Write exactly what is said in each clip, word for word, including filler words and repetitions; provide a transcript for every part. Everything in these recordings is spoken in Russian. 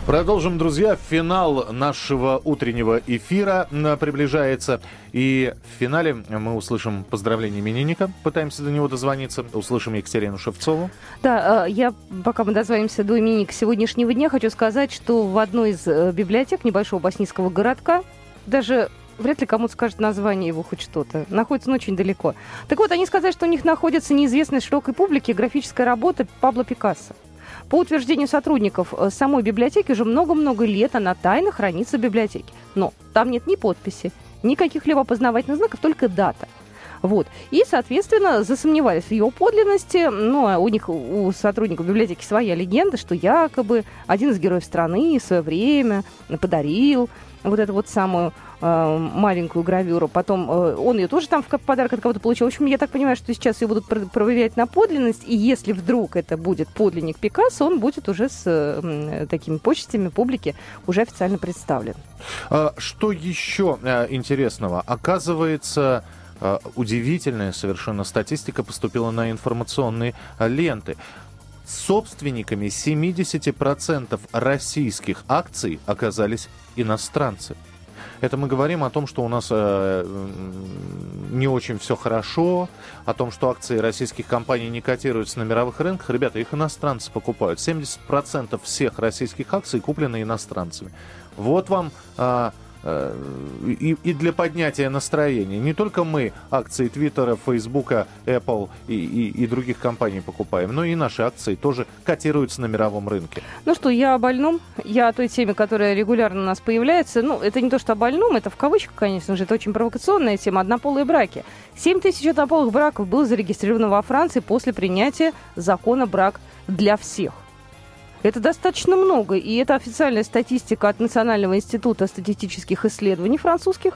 Продолжим, друзья. Финал нашего утреннего эфира приближается. И в финале мы услышим поздравления именинника. Пытаемся до него дозвониться. Услышим Екатерину Шевцову. Да, я, пока мы дозвонимся до именинника сегодняшнего дня, хочу сказать, что в одной из библиотек небольшого боснийского городка, даже вряд ли кому-то скажет название его хоть что-то, находится он очень далеко. Так вот, они сказали, что у них находится неизвестная широкой публике графическая работа Пабло Пикассо. По утверждению сотрудников самой библиотеки, уже много-много лет она тайно хранится в библиотеке. Но там нет ни подписи, ни каких-либо опознавательных знаков, только дата. Вот. И, соответственно, засомневались в ее подлинности. Ну, а у них, у сотрудников библиотеки своя легенда, что якобы один из героев страны в свое время подарил вот эту вот самую э, маленькую гравюру. Потом э, он ее тоже там в подарок от кого-то получил. В общем, я так понимаю, что сейчас ее будут проверять на подлинность. И если вдруг это будет подлинник Пикассо, он будет уже с э, такими почестями публике уже официально представлен. А, что еще э, интересного? Оказывается, э, удивительная совершенно статистика поступила на информационные э, ленты. Собственниками семьдесят процентов российских акций оказались иностранцы. Это мы говорим о том, что у нас э, не очень все хорошо, о том, что акции российских компаний не котируются на мировых рынках. Ребята, их иностранцы покупают. семьдесят процентов всех российских акций куплены иностранцами. Вот вам... Э, И, и для поднятия настроения. Не только мы акции Твиттера, Фейсбука, Apple и, и, и других компаний покупаем, но и наши акции тоже котируются на мировом рынке. Ну что, я о больном. Я о той теме, которая регулярно у нас появляется. Ну, это не то, что о больном, это в кавычках, конечно же. Это очень провокационная тема. Однополые браки. семь тысяч однополых браков было зарегистрировано во Франции после принятия закона «Брак для всех». Это достаточно много, и это официальная статистика от Национального института статистических исследований французских.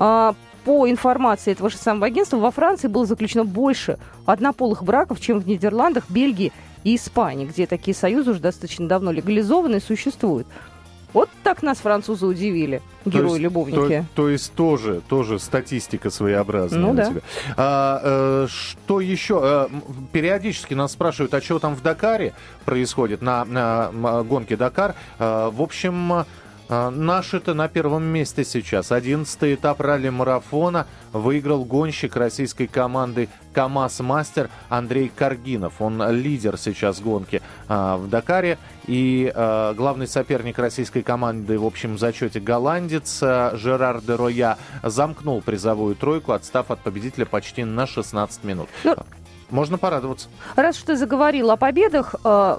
По информации этого же самого агентства, во Франции было заключено больше однополых браков, чем в Нидерландах, Бельгии и Испании, где такие союзы уже достаточно давно легализованы и существуют. Вот так нас французы удивили, герои-любовники. То, то есть тоже, тоже статистика своеобразная. Ну у да. тебя. А, э, что еще? А, периодически нас спрашивают, а что там в Дакаре происходит, на, на гонке Дакар. А, в общем... Наши-то на первом месте сейчас. Одиннадцатый этап ралли-марафона выиграл гонщик российской команды КамАЗ-Мастер Андрей Каргинов. Он лидер сейчас гонки а, в Дакаре. И а, главный соперник российской команды в общем зачете голландец а, Жерар де Роя замкнул призовую тройку, отстав от победителя почти на шестнадцать минут. Ну, можно порадоваться. Раз уж ты заговорил о победах...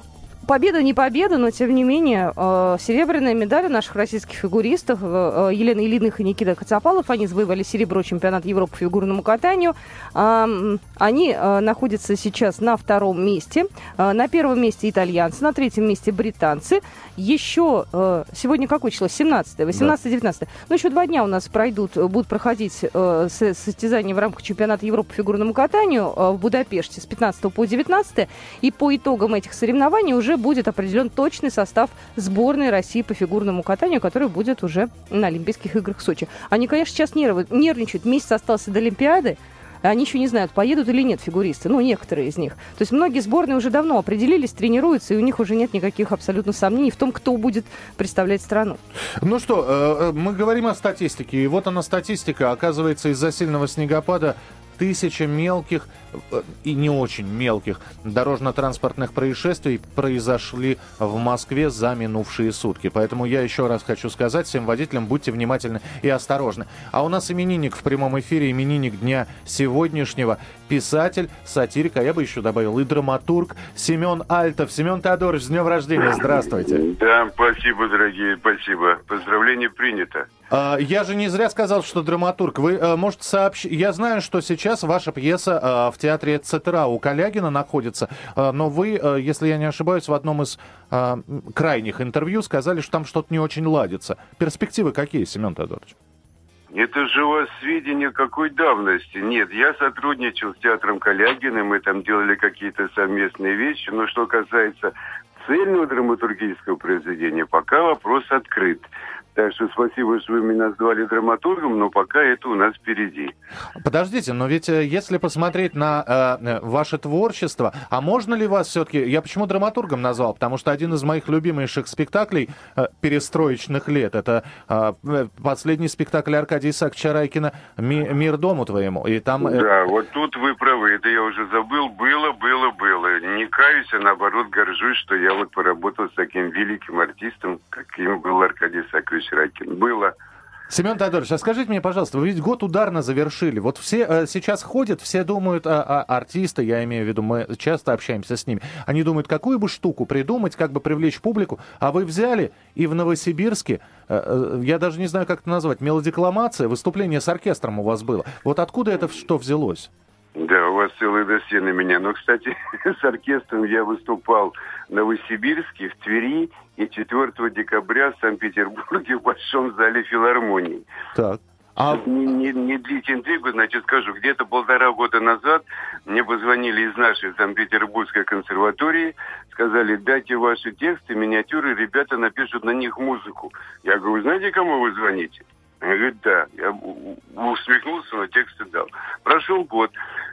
Победа не победа, но, тем не менее, э, серебряная медаль у наших российских фигуристов э, Елена Ильиных и Никита Коцапалов. Они завоевали серебро чемпионата Европы по фигурному катанию. Э, они э, находятся сейчас на втором месте. Э, на первом месте итальянцы, на третьем месте британцы. Еще э, сегодня какое число? семнадцатое, восемнадцатое, девятнадцатое. Ну, еще два дня у нас пройдут, будут проходить э, состязания в рамках чемпионата Европы по фигурному катанию э, в Будапеште с пятнадцатого по девятнадцатое. И по итогам этих соревнований уже будет определен точный состав сборной России по фигурному катанию, который будет уже на Олимпийских играх в Сочи. Они, конечно, сейчас нервничают. Месяц остался до Олимпиады. Они еще не знают, поедут или нет фигуристы. Ну, некоторые из них. То есть многие сборные уже давно определились, тренируются, и у них уже нет никаких абсолютно сомнений в том, кто будет представлять страну. Ну что, мы говорим о статистике. И вот она статистика. Оказывается, из-за сильного снегопада тысяча мелких и не очень мелких дорожно-транспортных происшествий произошли в Москве за минувшие сутки. Поэтому я еще раз хочу сказать всем водителям, будьте внимательны и осторожны. А у нас именинник в прямом эфире, именинник дня сегодняшнего, писатель, сатирик, а я бы еще добавил и драматург Семен Альтов. Семен Теодорович, с днем рождения, здравствуйте. Да, спасибо, дорогие, спасибо. Поздравление принято. Я же не зря сказал, что драматург. Вы можете сообщить... Я знаю, что сейчас ваша пьеса в театре ЦТРА у Калягина находится, но вы, если я не ошибаюсь, в одном из крайних интервью сказали, что там что-то не очень ладится. Перспективы какие, Семен Теодорович? Это же у вас сведения какой давности? Нет, я сотрудничал с театром Калягина, мы там делали какие-то совместные вещи, но что касается цельного драматургического произведения, пока вопрос открыт. Так что спасибо, что вы меня назвали драматургом, но пока это у нас впереди. Подождите, но ведь если посмотреть на э, ваше творчество, а можно ли вас все-таки... Я почему драматургом назвал? Потому что один из моих любимейших спектаклей э, перестроечных лет, это э, последний спектакль Аркадия Исааковича Райкина «Ми, «Мир дому твоему». И там, э... Да, вот тут вы правы, это я уже забыл. Было, было, было. Не каюсь, а наоборот горжусь, что я вот поработал с таким великим артистом, каким был Аркадий Исаакович Райкин. Было. Семен Теодорович, а скажите мне, пожалуйста, вы ведь год ударно завершили. Вот все э, сейчас ходят, все думают, а, а, артисты, я имею в виду, мы часто общаемся с ними, они думают, какую бы штуку придумать, как бы привлечь публику, а вы взяли и в Новосибирске, э, э, я даже не знаю, как это назвать, мелодикламация, выступление с оркестром у вас было. Вот откуда это что взялось? Да, у вас целые досье на меня. Но, кстати, с оркестром я выступал в Новосибирске, в Твери и четвёртого декабря в Санкт-Петербурге в Большом зале филармонии. Так. А... Не, не, не длить интригу, значит, скажу, где-то полтора года назад мне позвонили из нашей Санкт-Петербургской консерватории, сказали, дайте ваши тексты, миниатюры, ребята напишут на них музыку. Я говорю, знаете, кому вы звоните? Я говорю, да. Я усмехнулся, но тексты дал. Прошел год.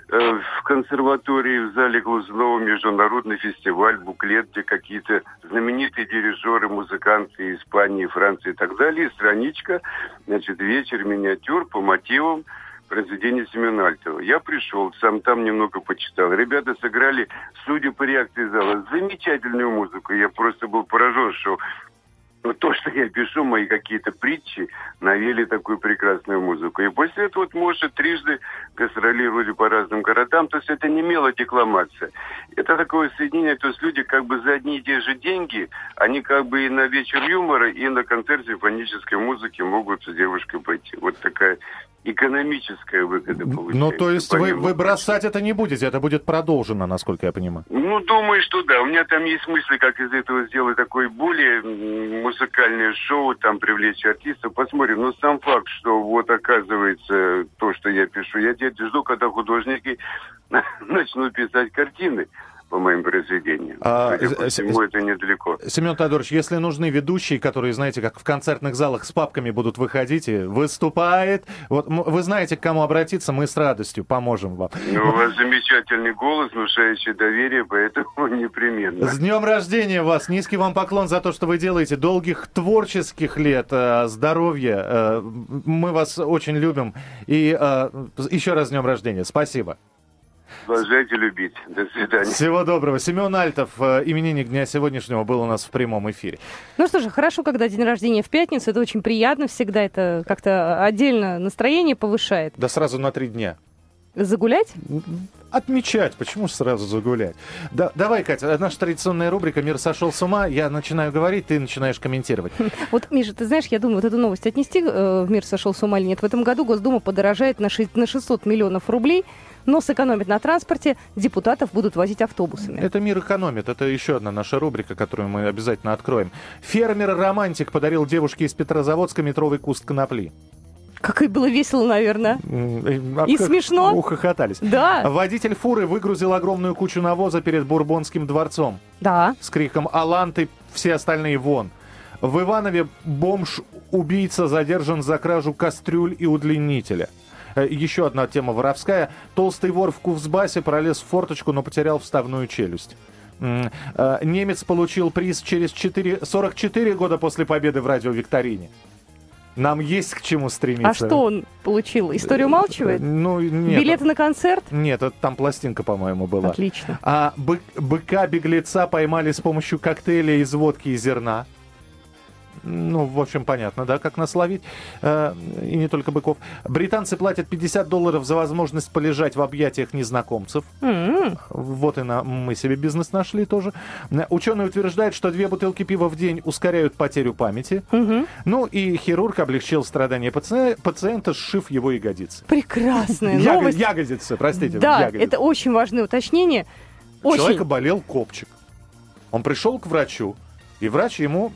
В консерватории в зале Глазунова международный фестиваль, буклет, где какие-то знаменитые дирижеры, музыканты Испании, Франции и так далее. И страничка, значит, вечер миниатюр по мотивам произведения Семена Альтова. Я пришел, сам там немного почитал. Ребята сыграли, судя по реакции зала, замечательную музыку. Я просто был поражен, что вот то, что я пишу, мои какие-то притчи, навели такую прекрасную музыку. И после этого вот, может, трижды гастролировали по разным городам. То есть это не мелодикламация. Это такое соединение, то есть люди как бы за одни и те же деньги, они как бы и на вечер юмора, и на концерт симфонической музыки могут с девушкой пойти. Вот такая экономическая выгода получается. Ну, то есть вы, вы бросать это не будете, это будет продолжено, насколько я понимаю. Ну, думаю, что да. У меня там есть мысли, как из этого сделать такое более музыкальное шоу, там привлечь артистов. Посмотрим. Но сам факт, что вот оказывается то, что я пишу, я теперь жду, когда художники начнут писать картины по моим произведениям. А, Судя по всему, это недалеко. Семен Теодорович, если нужны ведущие, которые, знаете, как в концертных залах с папками будут выходить и выступает, вот вы знаете, к кому обратиться, мы с радостью поможем вам. Ну, у вас замечательный голос, внушающий доверие, поэтому непременно. С днем рождения вас! Низкий вам поклон за то, что вы делаете. Долгих творческих лет, здоровья. Мы вас очень любим. И еще раз с днем рождения. Спасибо. Продолжайте любить. До свидания. Всего доброго. Семен Альтов, именинник дня сегодняшнего, был у нас в прямом эфире. Ну что же, хорошо, когда день рождения в пятницу. Это очень приятно всегда. Это как-то отдельно настроение повышает. Да сразу на три дня. Загулять? Отмечать. Почему же сразу загулять? Да, давай, Катя, наша традиционная рубрика «Мир сошел с ума». Я начинаю говорить, ты начинаешь комментировать. Вот, Миша, ты знаешь, я думаю, вот эту новость отнести э, в «Мир сошел с ума» или нет. В этом году Госдума подорожает на шестьсот миллионов рублей, но сэкономит на транспорте, депутатов будут возить автобусами. Это «Мир экономит». Это еще одна наша рубрика, которую мы обязательно откроем. Фермер-романтик подарил девушке из Петрозаводска метровый куст конопли. Как и было весело, наверное. А и смешно. Ухохотались. Да. Водитель фуры выгрузил огромную кучу навоза перед Бурбонским дворцом. Да. С криком «Аланты, все остальные вон!». В Иванове бомж-убийца задержан за кражу кастрюль и удлинителя. Еще одна тема воровская. Толстый вор в Кузбассе пролез в форточку, но потерял вставную челюсть. Немец получил приз через сорок четыре года после победы в радиовикторине. Нам есть к чему стремиться. А что он получил? Историю умалчивает? Ну, нет. Билеты на концерт? Нет, это там пластинка, по-моему, была. Отлично. А бы- быка-беглеца поймали с помощью коктейля из водки и зерна. Ну, в общем, понятно, да, как нас ловить. Э, и не только быков. Британцы платят пятьдесят долларов за возможность полежать в объятиях незнакомцев. Mm-hmm. Вот и на, мы себе бизнес нашли тоже. Ученые утверждают, что две бутылки пива в день ускоряют потерю памяти. Mm-hmm. Ну, и хирург облегчил страдания паци- пациента, сшив его ягодицы. Прекрасная Ягод- новость. Ягодицы, простите. Да, ягодицы. это очень важное уточнение. У очень. человека болел копчик. Он пришел к врачу, и врач ему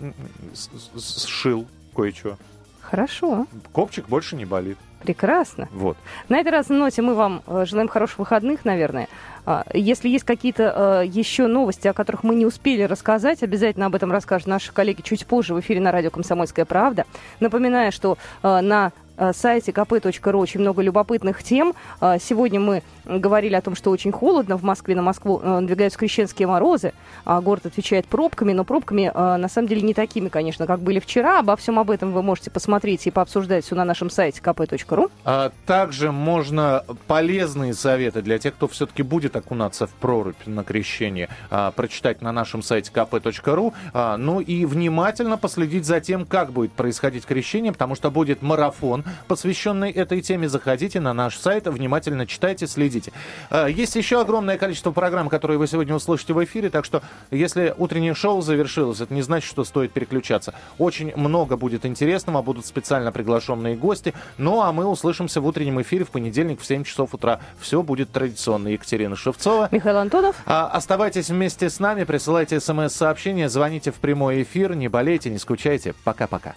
сшил кое-что. Хорошо. Копчик больше не болит. Прекрасно. Вот. На этой разной ноте мы вам желаем хороших выходных, наверное. Если есть какие-то еще новости, о которых мы не успели рассказать, обязательно об этом расскажут наши коллеги чуть позже в эфире на радио «Комсомольская правда». Напоминаю, что на сайте ка пэ точка ру очень много любопытных тем. Сегодня мы говорили о том, что очень холодно. В Москве на Москву надвигаются крещенские морозы. Город отвечает пробками, но пробками на самом деле не такими, конечно, как были вчера. Обо всем об этом вы можете посмотреть и пообсуждать все на нашем сайте ка пэ точка ру. А также можно полезные советы для тех, кто все-таки будет окунаться в прорубь на крещение, прочитать на нашем сайте ка пэ точка ру. Ну и внимательно последить за тем, как будет происходить крещение, потому что будет марафон, посвященный этой теме. Заходите на наш сайт, внимательно читайте, следите. Есть еще огромное количество программ, которые вы сегодня услышите в эфире, так что если утреннее шоу завершилось, это не значит, что стоит переключаться. Очень много будет интересного, будут специально приглашенные гости. Ну а мы услышимся в утреннем эфире в понедельник в семь часов утра. Все будет традиционно. Екатерина Шевцова. Михаил Антонов. А, оставайтесь вместе с нами, присылайте смс-сообщения, звоните в прямой эфир, не болейте, не скучайте. Пока-пока.